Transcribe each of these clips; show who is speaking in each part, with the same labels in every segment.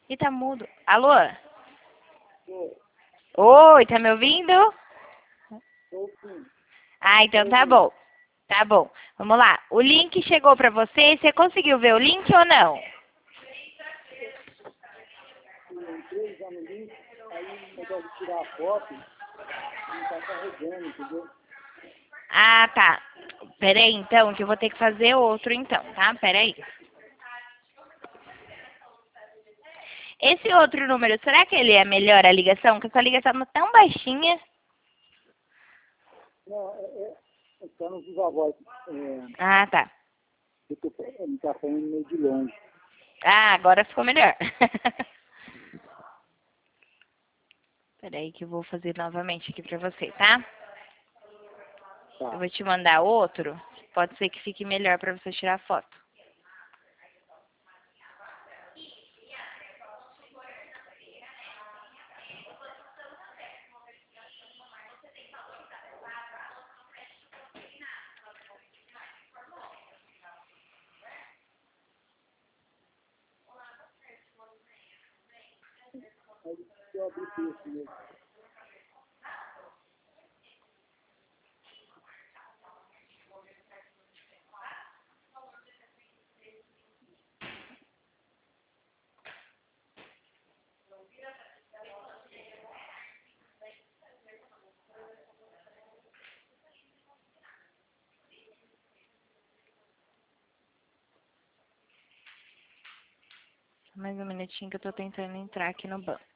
Speaker 1: Ih, tá mudo. Alô? Oi, tá me ouvindo? Ah, então tá bom. Tá bom. Vamos lá. O link chegou pra você. Você conseguiu ver o link ou não?
Speaker 2: Eu entrei já no link, aí o negócio de tirar a foto, não está carregando, entendeu?
Speaker 1: Ah, tá. Pera aí, então, que eu vou ter que fazer outro, então, tá? Pera aí. Esse outro número, será que ele é melhor a ligação? Porque essa ligação tá tão baixinha.
Speaker 2: Não, está no Viva Voz.
Speaker 1: Ah, tá.
Speaker 2: Ele está falando meio de longe.
Speaker 1: Ah, agora ficou melhor. Pera aí que eu vou fazer novamente aqui pra você, tá?
Speaker 2: Tá.
Speaker 1: Eu vou te mandar outro. Pode ser que fique melhor pra você tirar foto.
Speaker 2: Aí eu abri o texto mesmo.
Speaker 1: Mais um minutinho que eu tô tentando entrar aqui no banco.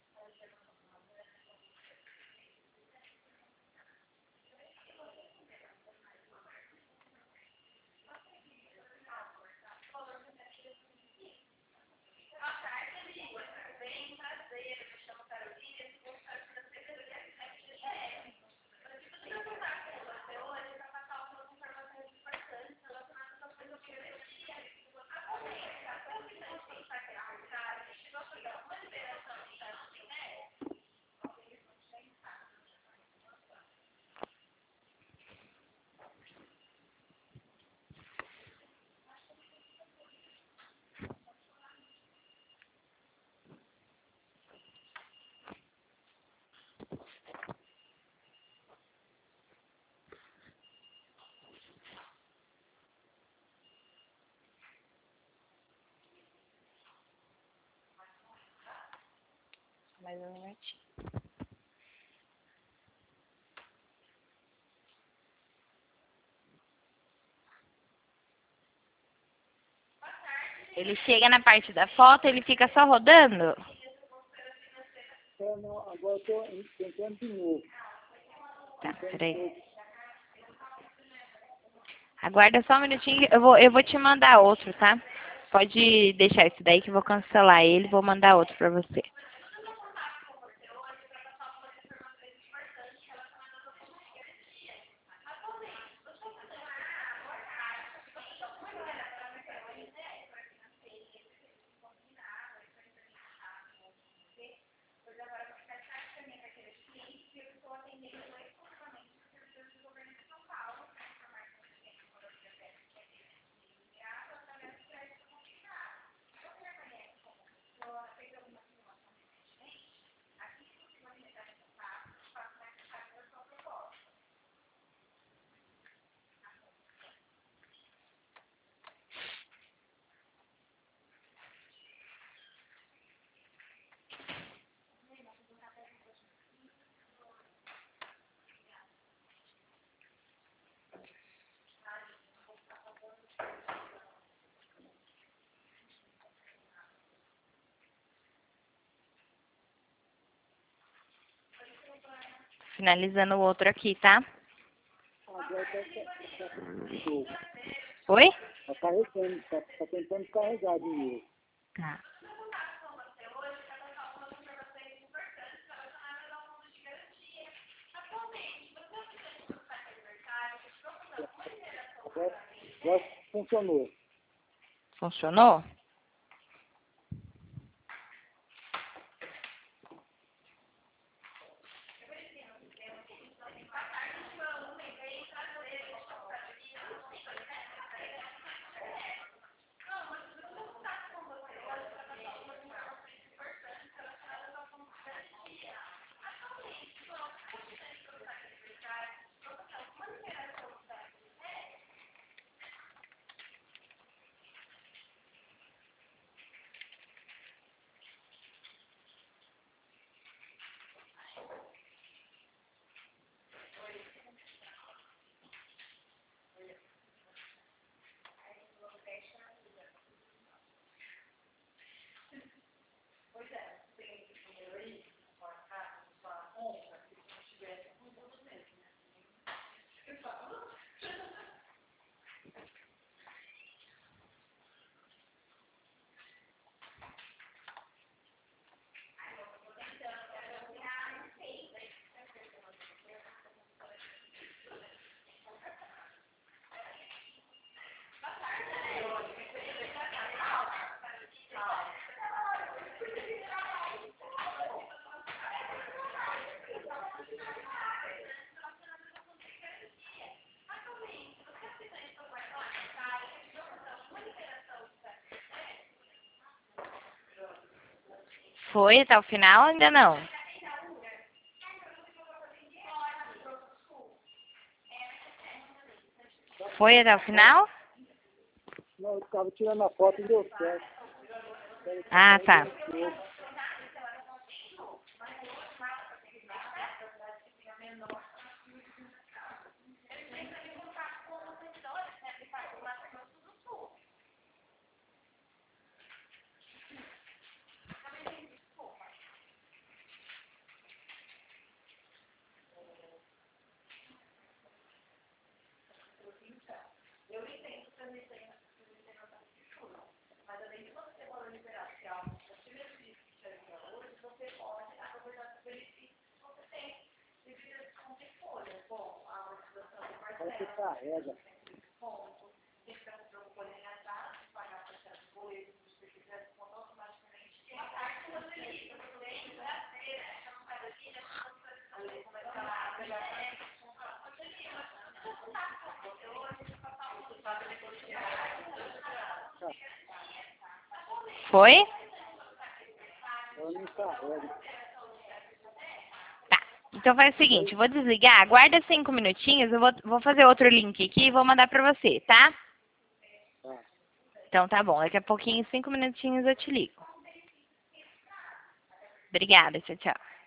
Speaker 1: Mais um minutinho. Ele chega na parte da foto, ele fica só rodando?
Speaker 2: Não, agora eu estou tentando de novo.
Speaker 1: Tá, peraí. Aguarda só um minutinho, eu vou te mandar outro, tá? Pode deixar esse daí que eu vou cancelar ele, vou mandar outro pra você. Finalizando o outro aqui, tá?
Speaker 2: Agora está de novo.
Speaker 1: Oi?
Speaker 2: Está carregando, está tentando carregar de novo.
Speaker 1: Tá.
Speaker 2: Agora funcionou.
Speaker 1: Funcionou? Foi até o final ou ainda não? Foi até o final?
Speaker 2: Não, eu ficava tirando a foto e deu certo.
Speaker 1: Ah, tá.
Speaker 2: Parece que carrega.
Speaker 1: Foi?
Speaker 2: Ela não carrega.
Speaker 1: Tá. Então faz o seguinte, eu vou desligar, aguarda 5 minutinhos, eu vou fazer outro link aqui e vou mandar pra você, tá?
Speaker 2: Tá.
Speaker 1: Então tá bom, daqui a pouquinho, 5 minutinhos eu te ligo. Obrigada, tchau, tchau.